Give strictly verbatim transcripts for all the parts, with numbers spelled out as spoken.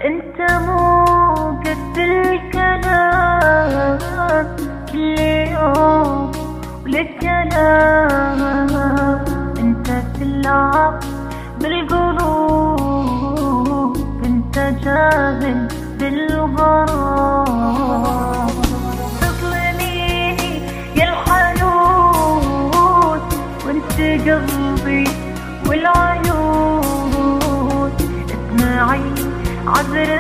انت مو قد الكلام كل يوم وللكلام، انت تلعب بالقلوب، انت جاهل بالغرام. تظلميني يا الحنون وانت قلبي والعيون، اسمعي عذر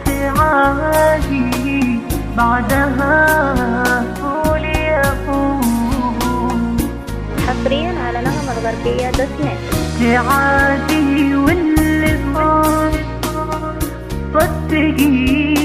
استعادي بعدها قولي أقول. حصريا على نغم الغربية دوت نت. استعادي واللي صار صدقي